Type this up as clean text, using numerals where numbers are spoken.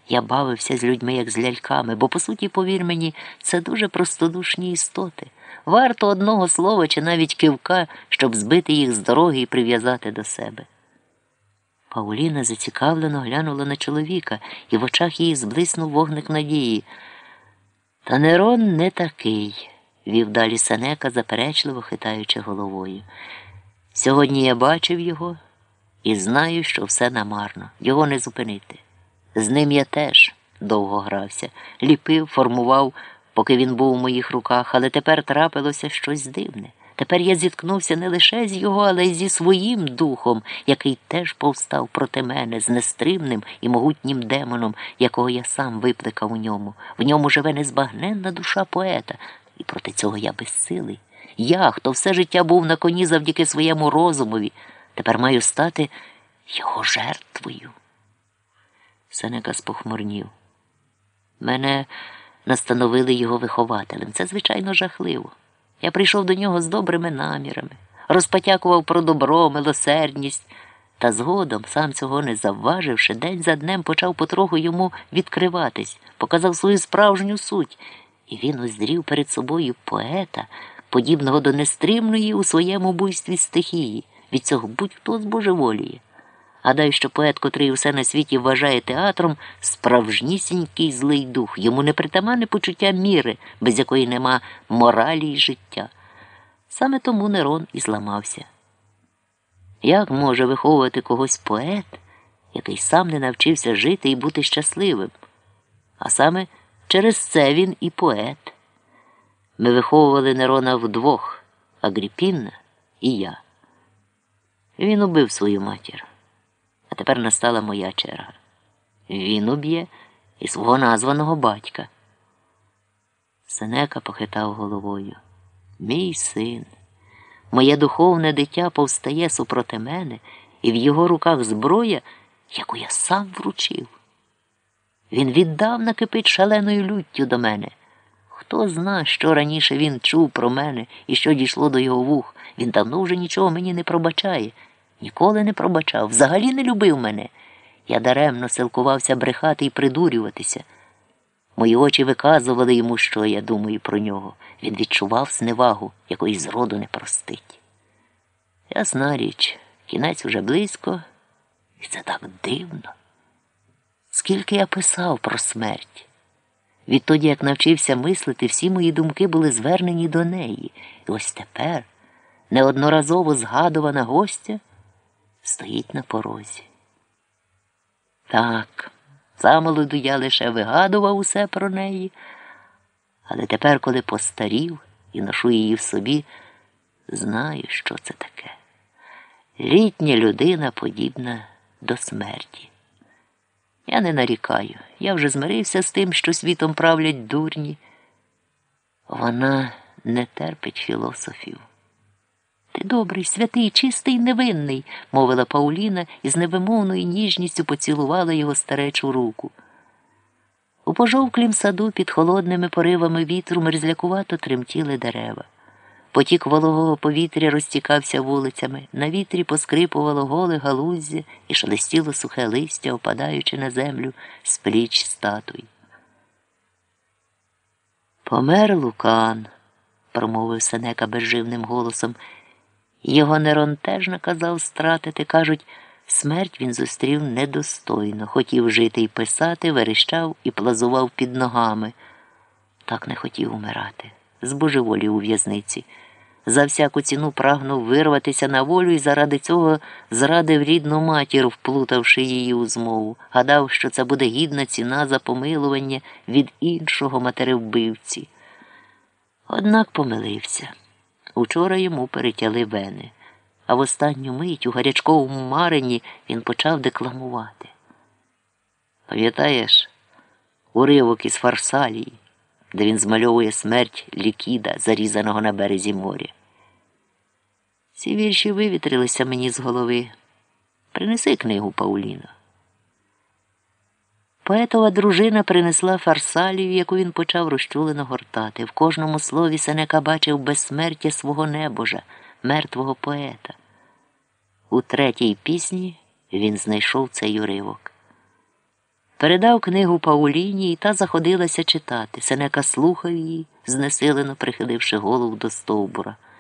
Я бавився з людьми, як з ляльками, бо, по суті, повір мені, це дуже простодушні істоти. Варто одного слова чи навіть кивка, щоб збити їх з дороги і прив'язати до себе. Пауліна зацікавлено глянула на чоловіка, і в очах її зблиснув вогник надії. Та Нерон не такий, вів далі Сенека, заперечливо хитаючи головою. Сьогодні я бачив його і знаю, що все намарно. Його не зупинити. З ним я теж довго грався, ліпив, формував, поки він був у моїх руках, але тепер трапилося щось дивне. Тепер я зіткнувся не лише з його, але й зі своїм духом, який теж повстав проти мене, з нестримним і могутнім демоном, якого я сам викликав у ньому. В ньому живе незбагненна душа поета, і проти цього я безсилий. Я, хто все життя був на коні завдяки своєму розумові, тепер маю стати його жертвою. Сенека спохмурнів. Мене настановили його вихователем. Це, звичайно, жахливо. Я прийшов до нього з добрими намірами, розпотякував про добро, милосердність, та згодом, сам цього не завваживши, день за днем почав потроху йому відкриватись, показав свою справжню суть, і він уздрів перед собою поета, подібного до нестримної у своєму буйстві стихії. Від цього будь-хто збожеволіє. Гадаю, що поет, котрий усе на світі вважає театром, справжнісінький злий дух. Йому непритаманне почуття міри, без якої нема моралі й життя. Саме тому Нерон і зламався. Як може виховувати когось поет, який сам не навчився жити і бути щасливим? А саме через це він і поет. Ми виховували Нерона вдвох, Агріппіна і я. Він убив свою матір. А тепер настала моя черга. Він уб'є і свого названого батька. Сенека похитав головою. Мій син, моє духовне дитя повстає супроти мене, і в його руках зброя, яку я сам вручив. Він віддавна кипить шаленою люттю до мене. Хто зна, що раніше він чув про мене і що дійшло до його вух. Він давно вже нічого мені не пробачає. Ніколи не пробачав, взагалі не любив мене. Я даремно силкувався брехати і придурюватися. Мої очі виказували йому, що я думаю про нього. Він відчував зневагу, якої зроду не простить. Ясна річ, кінець уже близько, і це так дивно. Скільки я писав про смерть. Відтоді, як навчився мислити, всі мої думки були звернені до неї. І ось тепер неодноразово згадувана гостя стоїть на порозі. Так, замолоду я лише вигадував усе про неї, але тепер, коли постарів і ношу її в собі, знаю, що це таке. Літня людина подібна до смерті. Я не нарікаю, я вже змирився з тим, що світом правлять дурні. Вона не терпить філософів. Ти добрий, святий, чистий, невинний, мовила Пауліна і з невимовною ніжністю поцілувала його старечу руку. У пожовклім саду під холодними поривами вітру мерзлякувато тремтіли дерева. Потік вологого повітря розтікався вулицями, на вітрі поскрипувало голе галуздя і шелестіло сухе листя, опадаючи на землю з пліч статуй. «Помер Лукан», – промовив Сенека безживним голосом. Його Нерон теж наказав стратити. Кажуть, смерть він зустрів недостойно. Хотів жити і писати, верещав і плазував під ногами. Так не хотів умирати. Збожеволів у в'язниці. За всяку ціну прагнув вирватися на волю і заради цього зрадив рідну матір, вплутавши її у змову. Гадав, що це буде гідна ціна за помилування від іншого матеревбивці. Однак помилився. Учора йому перетяли вени, а в останню мить у гарячковому маренні він почав декламувати. Пам'ятаєш уривок із Фарсалії, де він змальовує смерть Лікіда, зарізаного на березі моря? Ці вірші вивітрилися мені з голови. Принеси книгу, Пауліно. Поетова дружина принесла Фарсалію, яку він почав розчулено гортати. В кожному слові Сенека бачив безсмертя свого небожа, мертвого поета. У третій пісні він знайшов цей уривок. Передав книгу Пауліні, і та заходилася читати. Сенека слухав її, знесилено прихиливши голову до стовбура.